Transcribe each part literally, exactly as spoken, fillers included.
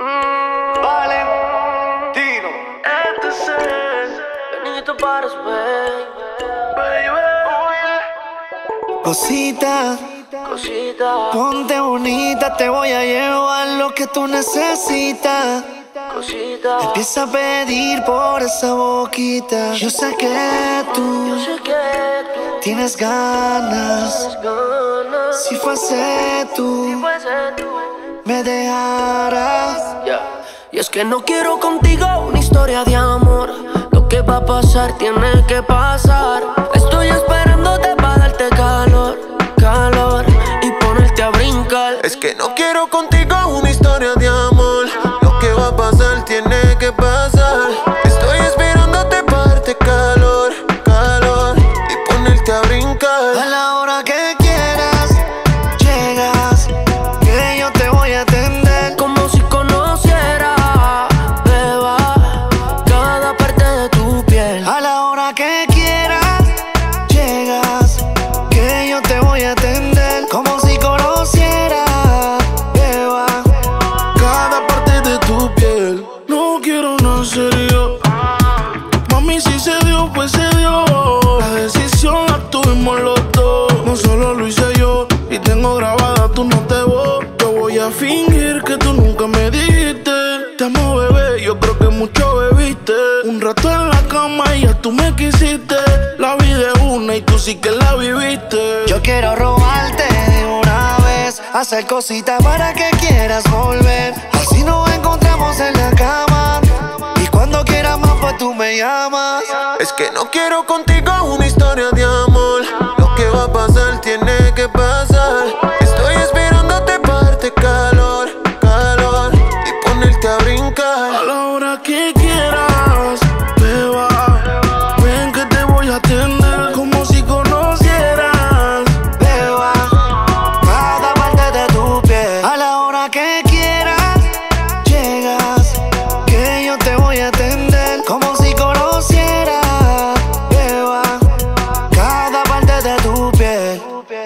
Valentino. Este es el Benito Pares, baby. Cosita, Cosita, ponte bonita, te voy a llevar lo que tú necesitas. cosita. Empieza a pedir por esa boquita. Yo sé que Yo tú sé que tú tienes ganas. tienes ganas. Si fuese Si tú, fuese tú. me dejaras. Yeah. Y es que no quiero contigo una historia de amor. Lo que va a pasar tiene que pasar. Estoy esperándote para darte calor, calor y ponerte a brincar. Es que no quiero contigo una historia de amor. Lo que va a pasar tiene que pasar. Estoy esperándote para darte calor, calor y ponerte a brincar. A la hora que quieras, llegas, que yo te voy a atender. Como si conociera, beba, cada parte de tu piel. A la hora que quieras, llegas, que yo te voy a atender. Como si conociera, beba, Cada parte de tu piel. No quiero nada serio. Mami, si se dio, pues se dio. La decisión la tuvimos los dos. No solo lo hice yo. Y tengo grabada tu nota de voz. Yo voy a fingir que tú nunca me dijiste. Te amo, bebé, yo creo que mucho bebiste. Un rato en la cama y ya tú me quisiste. La vi de una y tú sí que la viviste. yo quiero robarte de una vez, hacer cositas para que quieras volver. Así nos encontramos en la cama y cuando quieras más pues tú me llamas. Es que no quiero contigo una historia de amor. Lo que va a pasar tiene que pasar. Estoy esperándote para darte calor, calor y ponerte a A brincar. la hora que quieras, beba, ven que te voy a atender. Como si conocieras. Beba, cada parte de tu piel. A la hora que quieras, llegas, que yo te voy a atender. Como si conociera, beba, cada parte de tu piel.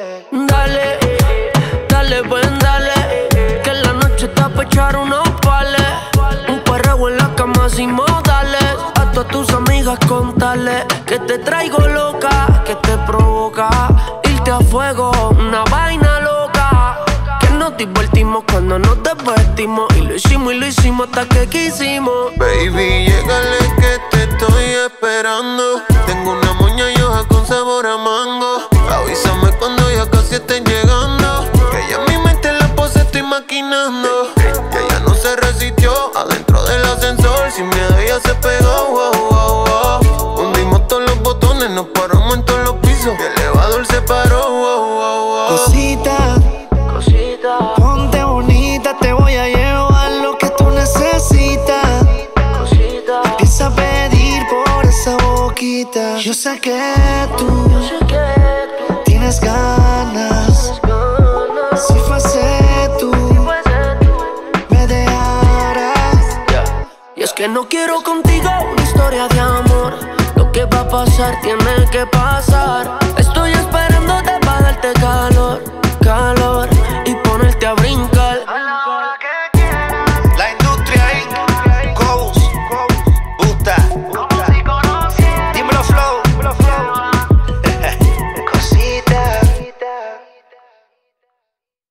Dale, dale, ven, dale. Que la noche está pa' echar unos pales. Un perreo en la cama sin modales. A todas tus amigas contarle que te traigo loca, que te provoca irte a fuego, una vaina loca. Que nos divertimos cuando nos desvestimos. Y lo hicimos y lo hicimos hasta que quisimos. Baby, llégale que te estoy esperando. Tengo una moña y hoja con sabor a mango. Avísame cuando ya casi estén llegando. Que ya en mi mente la pose estoy maquinando. Que ella no se resistió adentro del ascensor. Sin miedo ella se pegó, wow, wow, wow. Hundimos todos los botones, nos paramos en todos los pisos. El elevador se paró, wow, wow, wow. Cosita, Cosita, ponte bonita, te voy a llevar lo que tú necesitas. cosita. Empieza a pedir por esa boquita. Yo sé que Yo tú sé que tú tienes ganas. tienes ganas. Si fuese tú, Fuese tú. me dejaras. Y es que no quiero contigo una historia de amor. Lo que va a pasar tiene que pasar. Estoy esperándote para darte calor, calor